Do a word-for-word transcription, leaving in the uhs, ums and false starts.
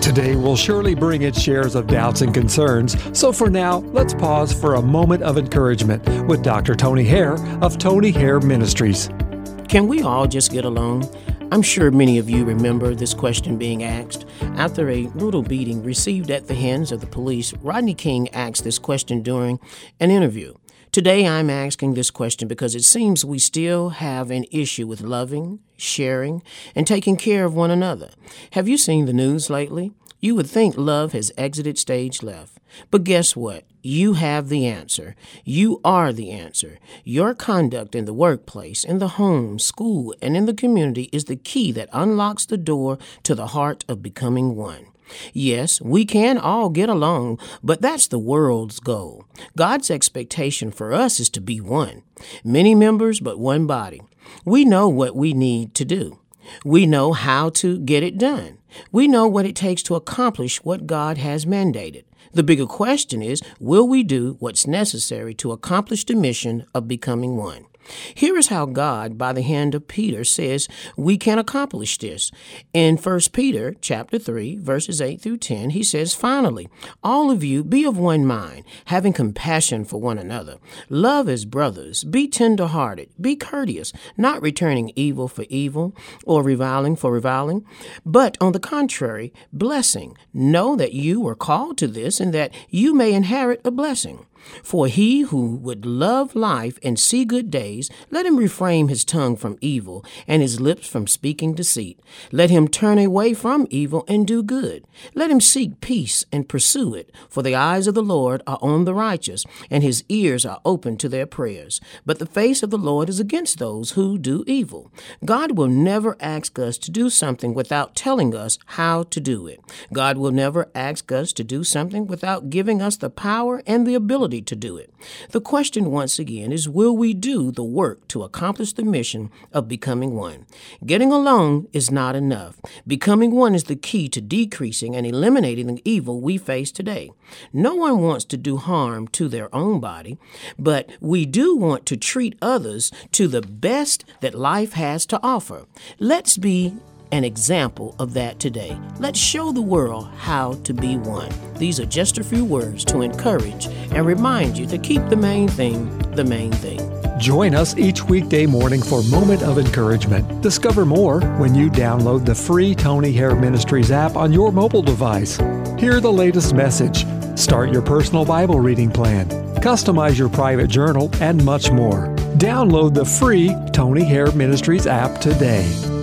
Today will surely bring its shares of doubts and concerns, so for now, let's pause for a moment of encouragement with Doctor Tony Hare of Tony Hare Ministries. Can we all just get along? I'm sure many of you remember this question being asked. After a brutal beating received at the hands of the police, Rodney King asked this question during an interview. Today, I'm asking this question because it seems we still have an issue with loving, sharing, and taking care of one another. Have you seen the news lately? You would think love has exited stage left. But guess what? You have the answer. You are the answer. Your conduct in the workplace, in the home, school, and in the community is the key that unlocks the door to the heart of becoming one. Yes, we can all get along, but that's the world's goal. God's expectation for us is to be one. Many members, but one body. We know what we need to do. We know how to get it done. We know what it takes to accomplish what God has mandated. The bigger question is, will we do what's necessary to accomplish the mission of becoming one? Here is how God, by the hand of Peter, says we can accomplish this. In First Peter chapter three, verses eight through ten, he says, "Finally, all of you be of one mind, having compassion for one another. Love as brothers. Be tender-hearted. Be courteous, not returning evil for evil or reviling for reviling, but on the contrary, blessing. Know that you were called to this and that you may inherit a blessing. For he who would love life and see good days, let him refrain his tongue from evil and his lips from speaking deceit. Let him turn away from evil and do good. Let him seek peace and pursue it. For the eyes of the Lord are on the righteous, and his ears are open to their prayers. But the face of the Lord is against those who do evil." God will never ask us to do something without telling us how to do it. God will never ask us to do something without giving us the power and the ability to do it. The question once again is, will we do the work to accomplish the mission of becoming one? Getting along is not enough. Becoming one is the key to decreasing and eliminating the evil we face today. No one wants to do harm to their own body, but we do want to treat others to the best that life has to offer. Let's be an example of that today. Let's show the world how to be one. These are just a few words to encourage and remind you to keep the main thing the main thing. Join us each weekday morning for Moment of Encouragement. Discover more when you download the free Tony Hare Ministries app on your mobile device. Hear the latest message, start your personal Bible reading plan, customize your private journal, and much more. Download the free Tony Hare Ministries app today.